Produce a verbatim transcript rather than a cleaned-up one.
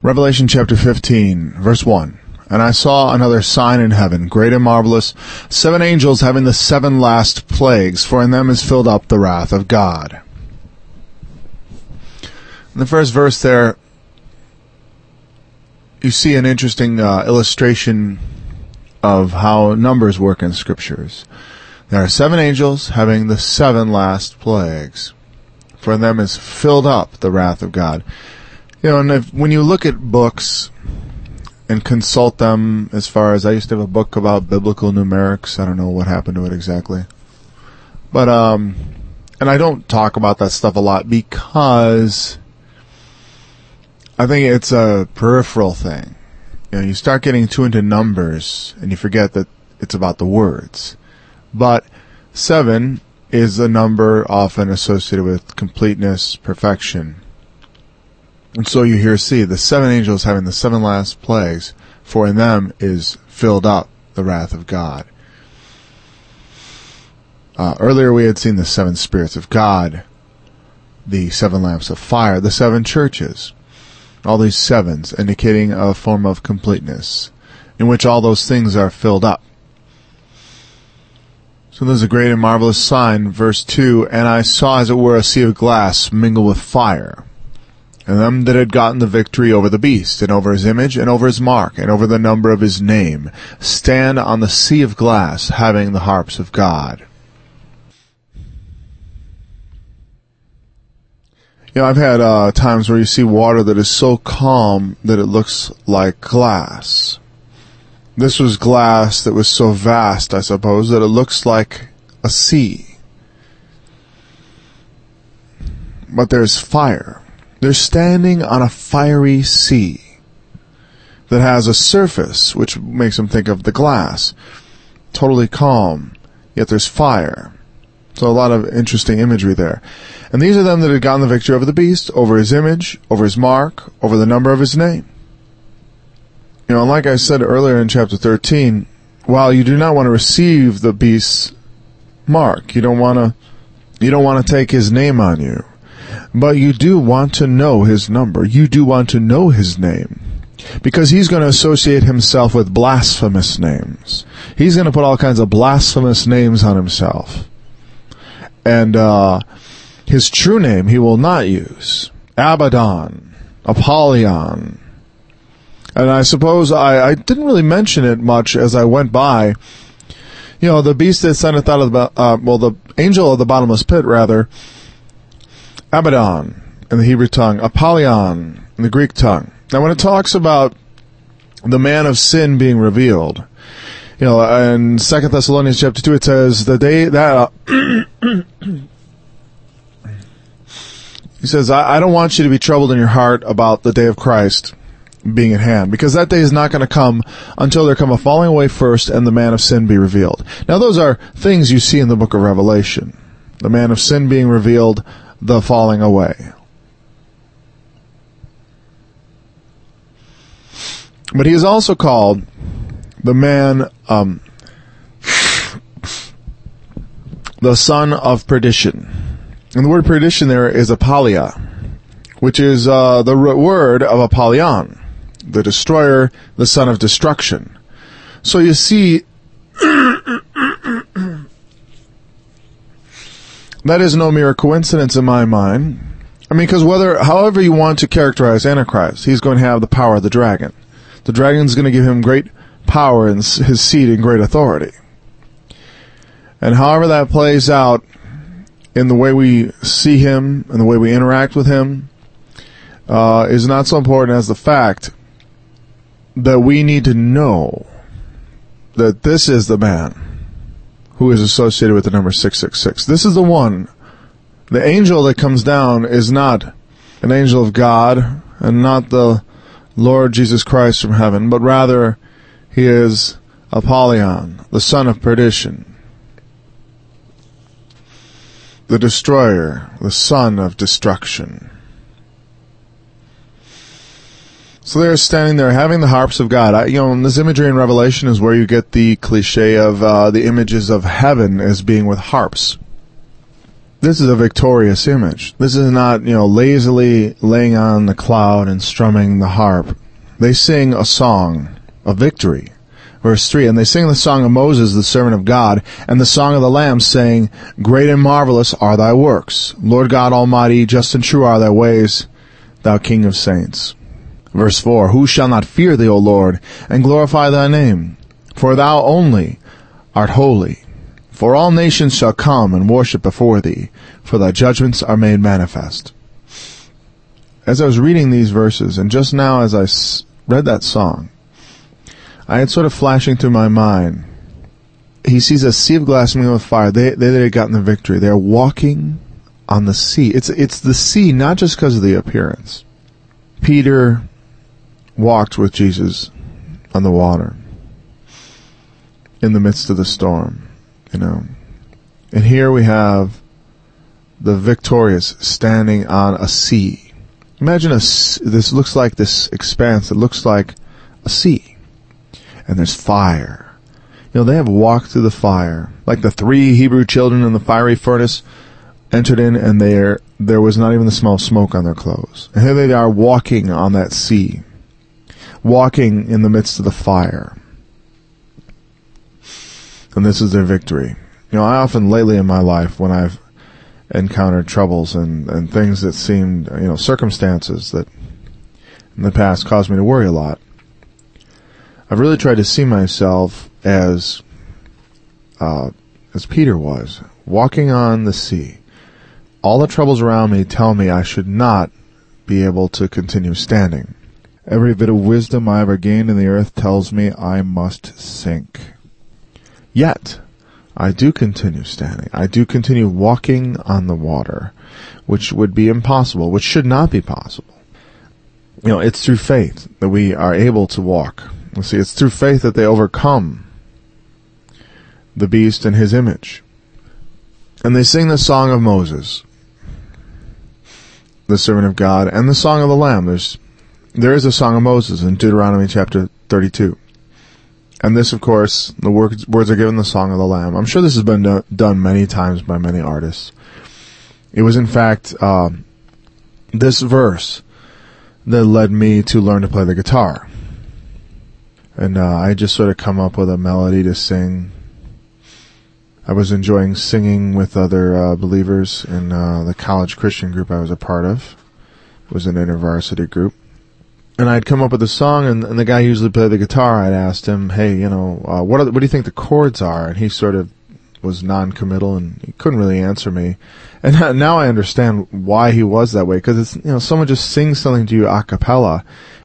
Revelation chapter fifteen, verse one. And I saw another sign in heaven, great and marvelous, seven angels having the seven last plagues, for in them is filled up the wrath of God. In the first verse there, you see an interesting uh, illustration of how numbers work in scriptures. There are seven angels having the seven last plagues, for in them is filled up the wrath of God. You know, and if, when you look at books and consult them, as far as I used to have a book about biblical numerics. I don't know what happened to it exactly. But, um, and I don't talk about that stuff a lot because I think it's a peripheral thing. You know, you start getting too into numbers and you forget that it's about the words. But seven is a number often associated with completeness, perfection. And so you here see the seven angels having the seven last plagues, for in them is filled up the wrath of God. Uh, earlier we had seen the seven spirits of God, the seven lamps of fire, the seven churches. All these sevens indicating a form of completeness, in which all those things are filled up. So there's a great and marvelous sign, verse two, and I saw as it were a sea of glass mingled with fire, and them that had gotten the victory over the beast, and over his image, and over his mark, and over the number of his name, stand on the sea of glass, having the harps of God. You know, I've had uh, times where you see water that is so calm that it looks like glass. This was glass that was so vast, I suppose, that it looks like a sea. But there's fire. They're standing on a fiery sea that has a surface, which makes them think of the glass. Totally calm, yet there's fire. So a lot of interesting imagery there. And these are them that had gotten the victory over the beast, over his image, over his mark, over the number of his name. You know, like I said earlier in chapter thirteen, while you do not want to receive the beast's mark, you don't want to, you don't want to take his name on you. But you do want to know his number. You do want to know his name. Because he's going to associate himself with blasphemous names. He's going to put all kinds of blasphemous names on himself. And uh, his true name he will not use. Abaddon. Apollyon. And I suppose I, I didn't really mention it much as I went by. You know, the beast that ascendeth out of the, uh, well, the angel of the bottomless pit, rather, Abaddon in the Hebrew tongue, Apollyon in the Greek tongue. Now when it talks about the man of sin being revealed, you know, in Second Thessalonians chapter two it says, the day that, uh, he says, I, I don't want you to be troubled in your heart about the day of Christ being at hand, because that day is not going to come until there come a falling away first and the man of sin be revealed. Now those are things you see in the book of Revelation. The man of sin being revealed, the falling away. But he is also called the man, um, the son of perdition. And the word perdition there is Apolia, which is uh, the word of Apollyon, the destroyer, the son of destruction. So you see, that is no mere coincidence in my mind. I mean, because whether, however you want to characterize Antichrist, he's going to have the power of the dragon. The dragon's going to give him great power and his seat and great authority. And however that plays out in the way we see him and the way we interact with him, uh, is not so important as the fact that we need to know that this is the man who is associated with the number six six six. This is the one. The angel that comes down is not an angel of God and not the Lord Jesus Christ from heaven, but rather he is Apollyon, the son of perdition, the destroyer, the son of destruction. So they're standing there having the harps of God. I, you know, this imagery in Revelation is where you get the cliche of uh, the images of heaven as being with harps. This is a victorious image. This is not, you know, lazily laying on the cloud and strumming the harp. They sing a song of victory. Verse three, and they sing the song of Moses, the servant of God, and the song of the Lamb, saying, Great and marvelous are thy works. Lord God Almighty, just and true are thy ways, thou King of saints. Verse four, Who shall not fear thee, O Lord, and glorify thy name? For thou only art holy. For all nations shall come and worship before thee, for thy judgments are made manifest. As I was reading these verses, and just now as I read that song, I had sort of flashing through my mind, he sees a sea of glass mingled with fire. They, they, they had gotten the victory. They're walking on the sea. It's, it's the sea, not just because of the appearance. Peter walked with Jesus on the water in the midst of the storm. You know, and here we have the victorious standing on a sea. Imagine a, this looks like this expanse. It looks like a sea. And there's fire. You know, they have walked through the fire. Like the three Hebrew children in the fiery furnace entered in, and there, there was not even the smell of smoke on their clothes. And here they are walking on that sea. Walking in the midst of the fire. And this is their victory. You know, I often lately in my life, when I've encountered troubles and, and things that seemed, you know, circumstances that in the past caused me to worry a lot, I've really tried to see myself as, uh, as Peter was, walking on the sea. All the troubles around me tell me I should not be able to continue standing. Every bit of wisdom I ever gained in the earth tells me I must sink. Yet, I do continue standing. I do continue walking on the water, which would be impossible, which should not be possible. You know, it's through faith that we are able to walk. You see, it's through faith that they overcome the beast and his image. And they sing the song of Moses, the servant of God, and the song of the Lamb. There's, there is a song of Moses in Deuteronomy chapter thirty-two. And this, of course, the words, words are given the Song of the Lamb. I'm sure this has been do, done many times by many artists. It was, in fact, uh, this verse that led me to learn to play the guitar. And uh, I just sort of come up with a melody to sing. I was enjoying singing with other uh, believers in uh, the college Christian group I was a part of. It was an InterVarsity group. And I'd come up with a song, and, and the guy who usually played the guitar, I'd asked him, hey, you know, uh, what, are the, what do you think the chords are? And he sort of was non-committal, and he couldn't really answer me. And now I understand why he was that way, because it's, you know, someone just sings something to you a cappella,